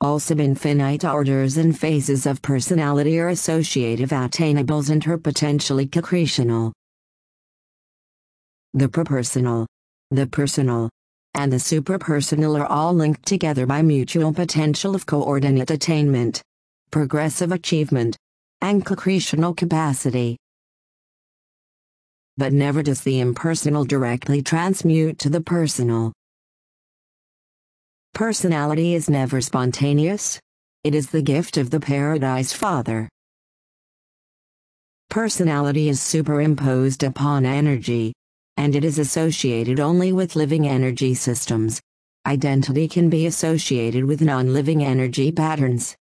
All sub-infinite orders and phases of personality are associative attainables and are potentially concretional. The propersonal, the personal, and the suprapersonal are all linked together by mutual potential of coordinate attainment, progressive achievement, and concretional capacity. But never does the impersonal directly transmute to the personal. Personality is never spontaneous. It is the gift of the Paradise Father. Personality is superimposed upon energy, and it is associated only with living energy systems. Identity can be associated with non-living energy patterns.